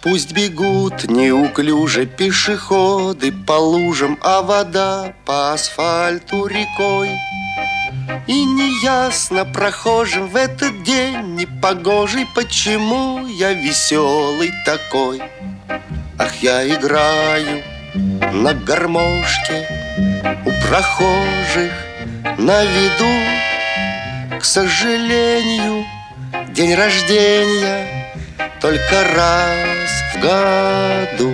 Пусть бегут неуклюже пешеходы по лужам, а вода по асфальту рекой. И неясно прохожим в этот день непогожий, почему я веселый такой. Ах, я играю на гармошке у прохожих на виду. К сожалению, день рождения только раз в году.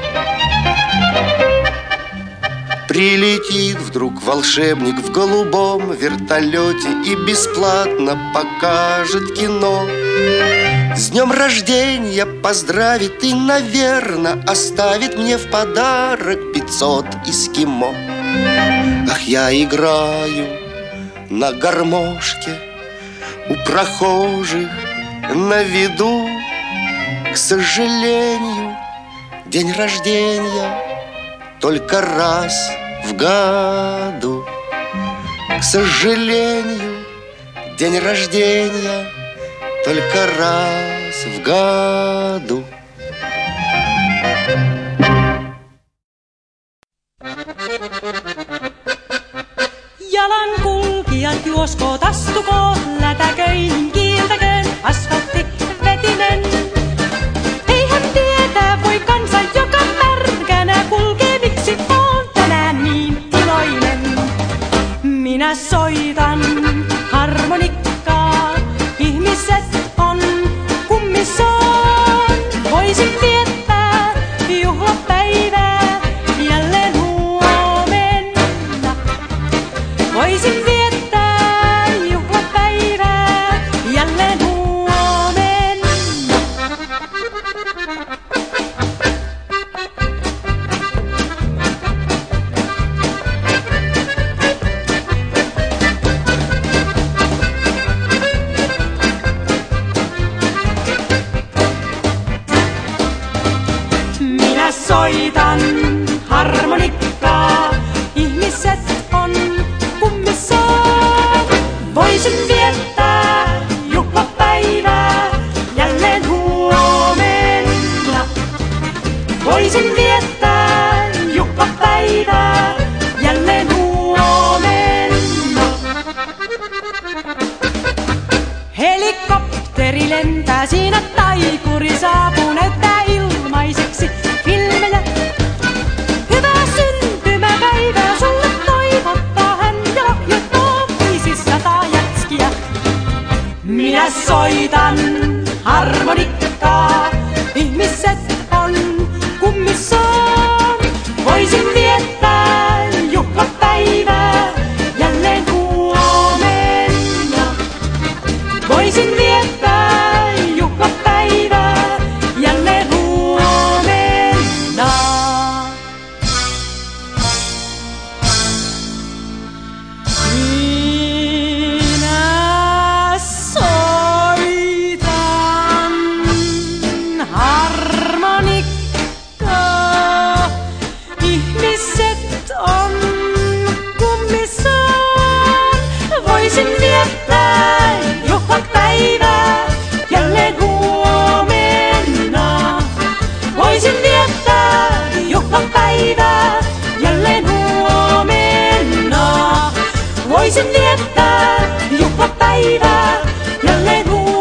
Прилетит вдруг волшебник в голубом вертолете и бесплатно покажет кино. С днем рождения поздравит и, наверно, оставит мне в подарок 500 эскимо. Ах, я играю на гармошке у прохожих на виду. К сожалению, день рождения только раз в году. К сожалению, день рождения только раз в году. Jalankulkijat juoskoot, astukoot lätäköihin, kiiltäköön asfaltti vetinen. Eihän tietää voi kansa, joka märkänä kulkee, miksi oon tänään niin iloinen. Minä soitan harmonikkaa, ihmiset on kummissaan. Voisin viettää juhlapäivää jälleen huomenna. Voisin viettää juhlapäivää jälleen huomenna. Minä soitan harmonikkaa, ihmiset on kummissaan. Voisin viettää juhlapäivää jälleen huomenna. Voisin viettää juhlapäivää jälleen huomenna. Helikopteri lentää, siinä taikuri saapuu, näyttää ilmaiseksi filmejä. Hyvää syntymäpäivää sulle toivottaa hän ja lahjoittaa 500 jätskiä. Minä soitan harmonikkaa, ihmiset on kummissaan. Voisin viettää juhlapäivää jälleen huomenna. Voisin viettää juhlapäivää jälleen huomenna. Minä soitan harmonikkaa, ihmiset on kummissaan. Voisin viettää juhlapäivää jälleen huomenna. Voisin viettää juhlapäivää jälleen huomenna. Voisin viettää juhlapäivää jälleen huomenna.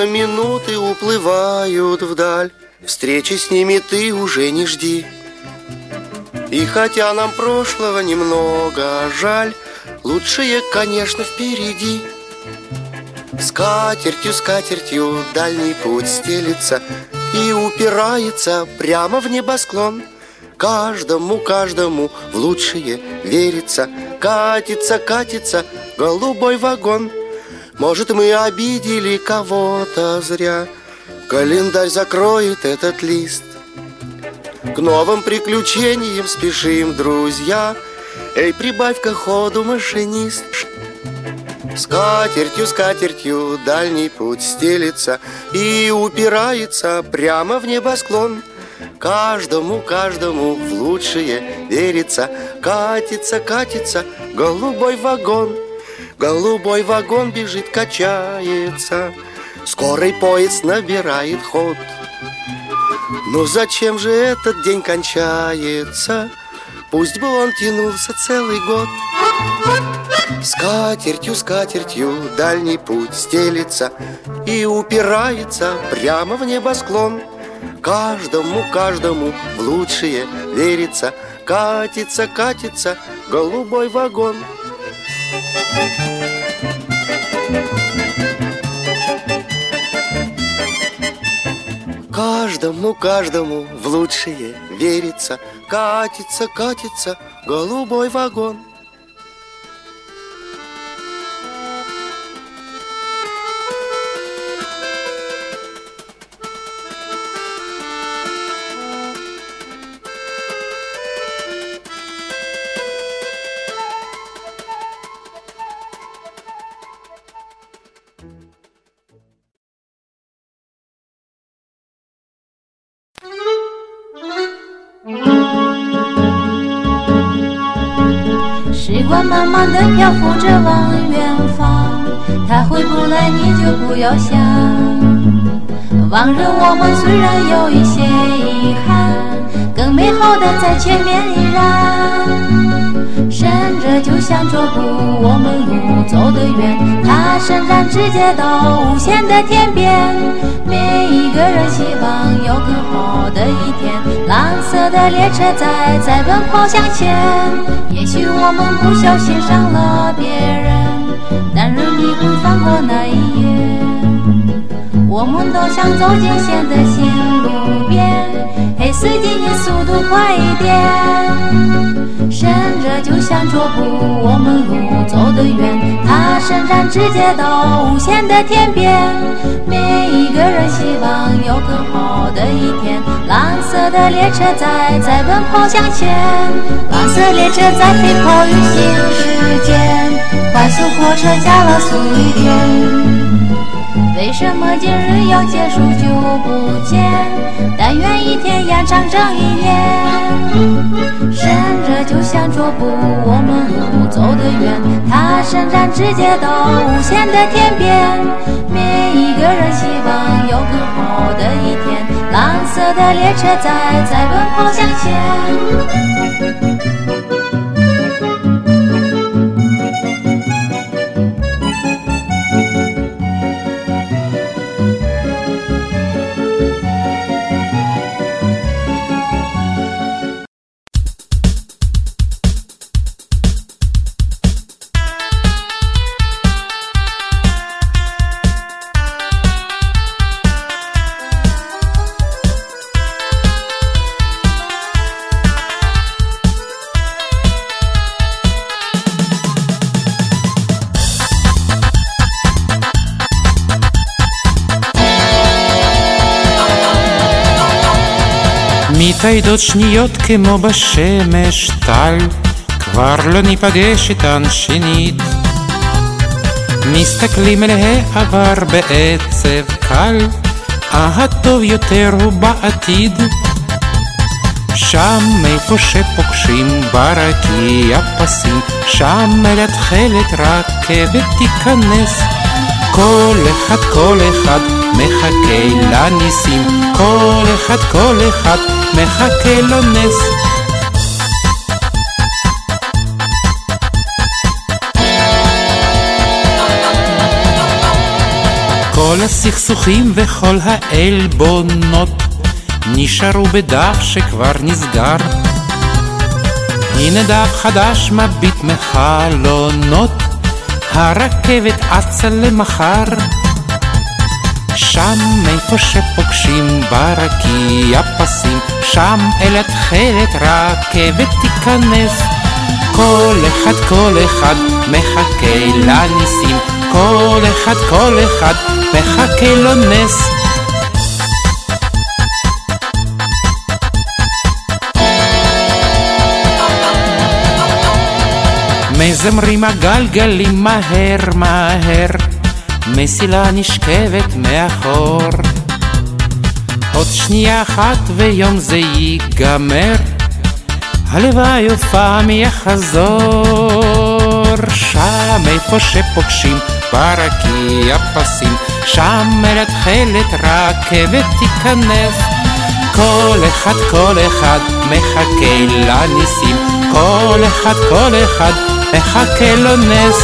минуты уплывают вдаль, встречи с ними ты уже не жди. И хотя нам прошлого немного жаль, лучшее, конечно, впереди. Скатертью, скатертью дальний путь стелится и упирается прямо в небосклон. Каждому, каждому в лучшее верится. Катится, катится голубой вагон. Может, мы обидели кого-то зря, календарь закроет этот лист. К новым приключениям спешим, друзья. Эй, прибавь-ка ходу, машинист. Скатертью, скатертью дальний путь стелится и упирается прямо в небосклон. Каждому, каждому в лучшее верится. Катится, катится голубой вагон. Голубой вагон бежит, качается, скорый поезд набирает ход. Но зачем же этот день кончается? Пусть бы он тянулся целый год. Скатертью, скатертью дальний путь стелится и упирается прямо в небосклон. Каждому, каждому в лучшее верится. Катится, катится голубой вагон. Каждому, каждому в лучшее верится. Катится, катится голубой вагон. 时光慢慢地漂浮着往远方，它回不来你就不要想。往日我们虽然有一些遗憾，更美好的在前面依然。闪着就像桌布，我们路走得远，它伸展直接到无限的天边。每一个人希望有更好的一天，蓝色的列车在奔跑向前。也许我们不小心伤了别人，但是你会放过那一夜。我们都想走进线的新路边，嘿，司机你速度快一点。伸着就像桌布，我们路走得远，它伸展直接到无限的天边。每一个人希望有更好的一天，蓝色的列车在奔跑向前。蓝色列车在飞跑于新世界，快速火车加了速一点。为什么今日要结束就不见？但愿一天延长整一年。伸着就像桌布，我们路走得远，它伸展直接到无限的天边。每一个人希望有更好的一天，蓝色的列车在奔跑向前。 מתאיידות שניות כמו בשמש טל, כבר לא ניפגש איתן שנית. מסתכלים אל העבר בעצב קל, הטוב יותר הוא בעתיד. שם איפה שפוגשים ברקיע פסים, שם אל התכלת רכבת תיכנס. כל אחד מחכה לניסים, כל אחד מחכה לו נס. כל הסכסוכים וכל העלבונות נשארו בדף שכבר נסגר. הנה דף חדש מביט מחלונות, הרכבת אצה למחר. שם איפה שפוגשים ברקיע פסים, שם אל התכלת רכבת תיכנס. כל אחד מחכה לניסים, כל אחד מחכה לו נס. מזמרים הגלגלים מהר מהר, מסילה נשכבת מאחור. עוד שנייה אחת ויום זה ייגמר, הלוואי ופעם יחזור. שם איפה שפוגשים ברקיע פסים, שם אל התכלת רכבת תיכנס. כל אחד מחכה לניסים, כל אחד מחכה לו נס.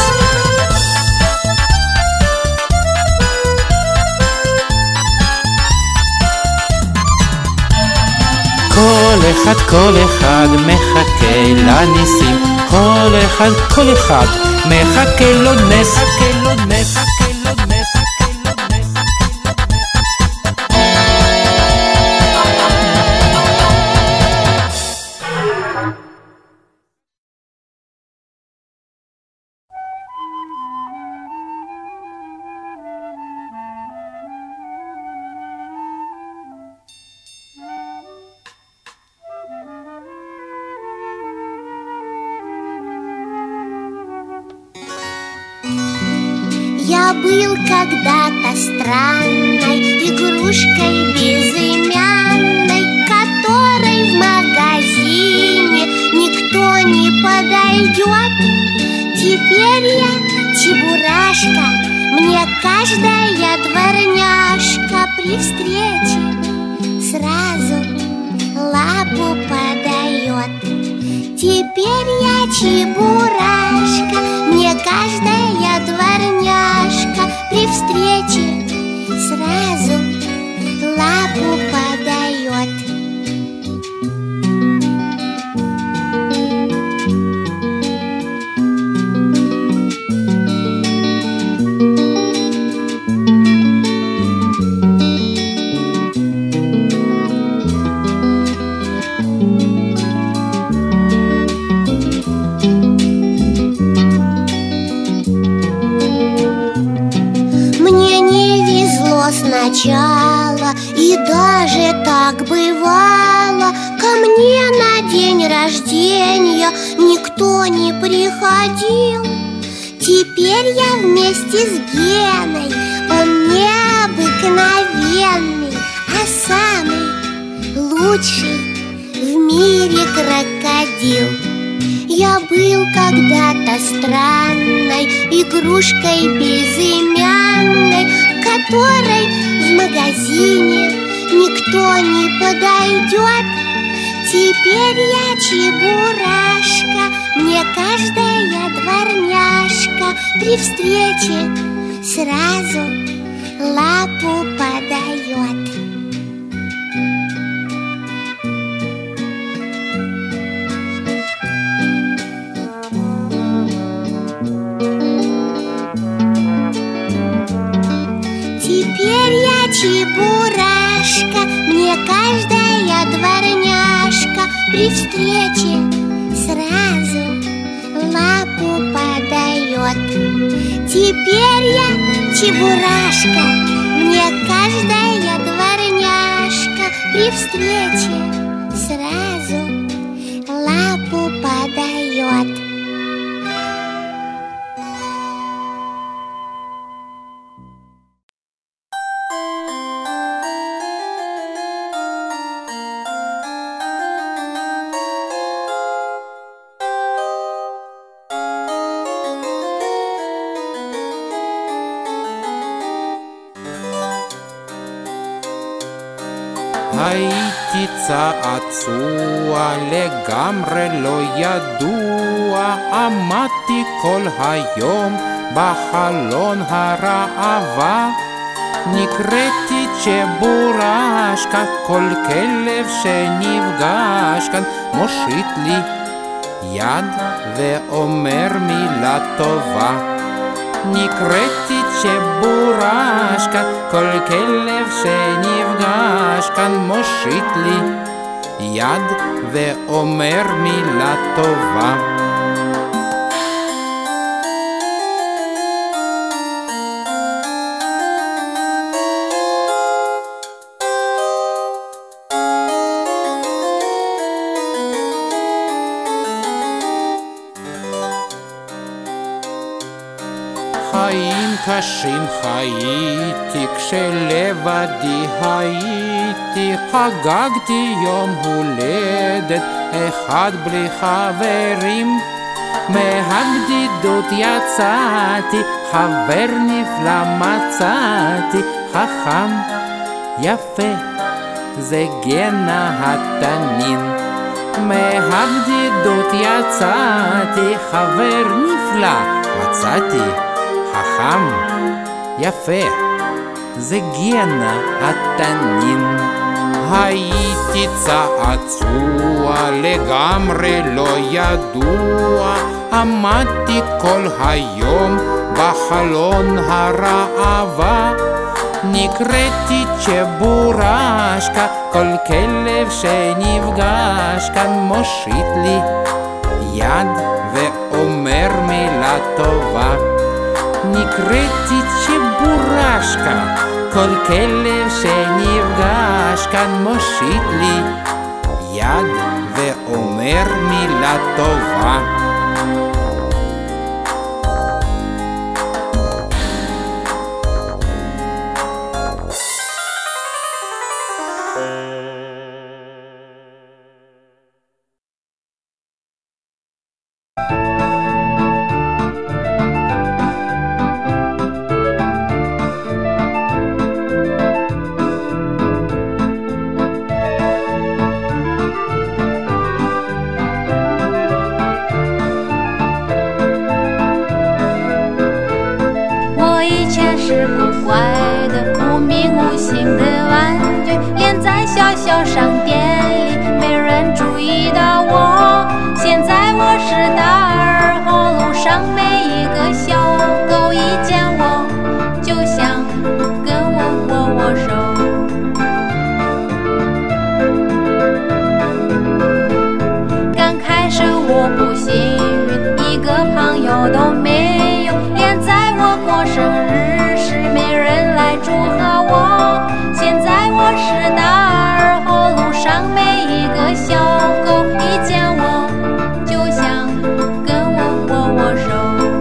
כל אחד מחכה לניסים, כל אחד מחכה לו נס. Я был когда-то странной игрушкой безымянной, которой в магазине никто не подойдет. Теперь я чебурашка, мне каждая дворняжка при встрече сразу лапу подает. Теперь я чебурашка, мне каждая дворняжка при встрече сразу лапу подает. Сначала, и даже так бывало, ко мне на день рождения никто не приходил. Теперь я вместе с Геной, он необыкновенный, а самый лучший в мире крокодил. Я был когда-то странной игрушкой безымянной, которой в магазине никто не подойдет. Теперь я чебурашка, мне каждая дворняжка при встрече сразу лапу подает. Чебурашка, мне каждая дворняжка при встрече сразу лапу подает. Теперь я чебурашка, мне каждая дворняжка при встрече сразу лапу подает. הייתי צעצוע לגמרי לא ידוע, עמדתי כל היום בחלון הראווה, נקראתי צ'בורשקה, כל כלב שנפגש כאן מושיט לי יד ואומר מילה טובה. נקראתי צ'בורשקה, כל כלב שנפגש כאן מושיט לי יד ואומר מילה טובה. חיים קשים חייתי, כשלבדי הייתי, חגגתי יום הולדת אחד בלי חברים. מהבדידות יצאתי, חבר נפלא מצאתי, חכם יפה זה גנה התנין. מהבדידות יצאתי, חבר נפלא מצאתי, חכם יפה זה גנה התנין. הייתי צעצוע לגמרי לא ידוע, עמדתי כל היום בחלון הראווה. נקראתי צ'בורשקה, כל כלב שנפגש כאן מושיט לי יד ואומר מילה טובה. נקראתי צ'בורשקה, כל כלב שנפגש כאן מושיט לי יד ואומר מילה טובה. 是不乖的，无名无姓的玩具，连在小小商店里没人注意到我。现在我是大二后，路上每一个小狗一见我就想跟我握握手。刚开始我不幸运，一个朋友都没有，连在我过生日没人来祝贺我。现在我是大二后，路上每一个小狗一见我就想跟我握握手。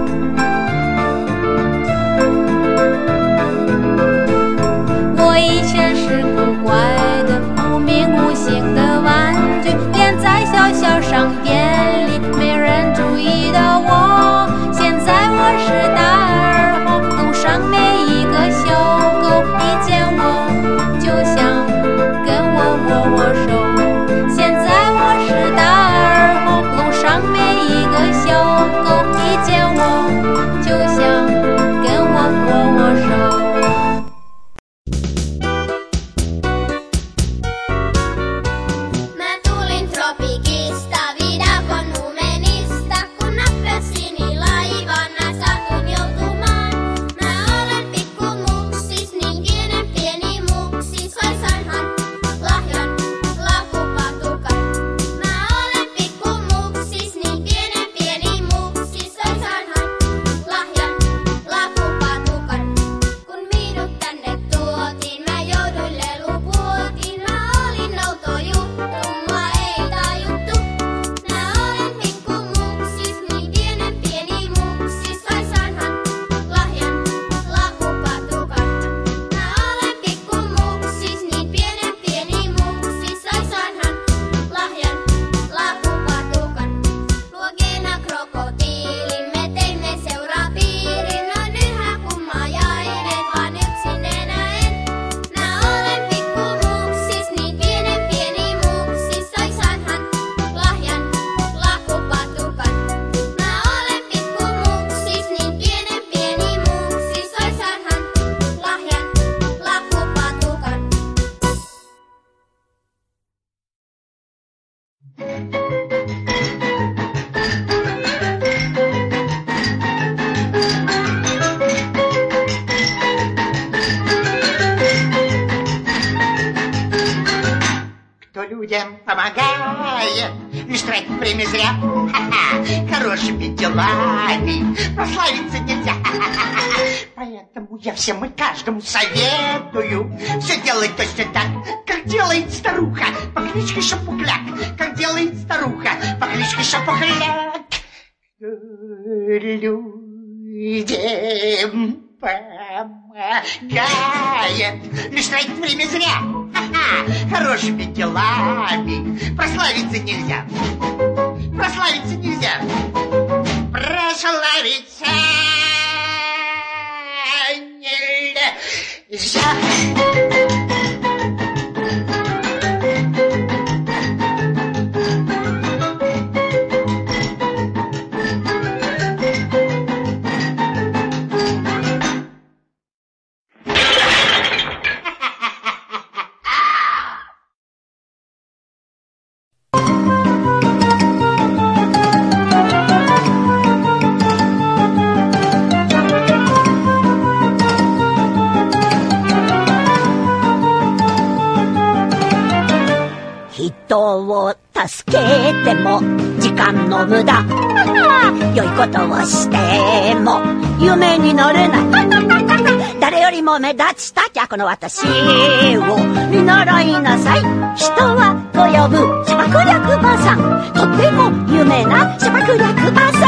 我以前是不乖的，无名无姓的玩具，连在小小商店里没人注意到我。现在我是大二后，路上每一个小狗一见我就想跟我握握手。现在我是大二后，路上每一个小狗一见我就想跟我握握手。 людям помогает, лишь тратить время зря. Хорошими делами прославиться нельзя. Поэтому я всем и каждому советую все делать точно так, как делает старуха по кличке Шапокляк. Как делает старуха по кличке Шапокляк. Людям помогает, лишь тратить время зря. Хорошими делами прославиться нельзя. Прославиться нельзя. Прославиться нельзя. 人を助けても時間の無駄良いことをしても夢に乗れない誰よりも目立ちたきゃこの私を見習いなさい。人はと呼ぶシャパク略婆さん、とっても有名なシャパク略婆さん。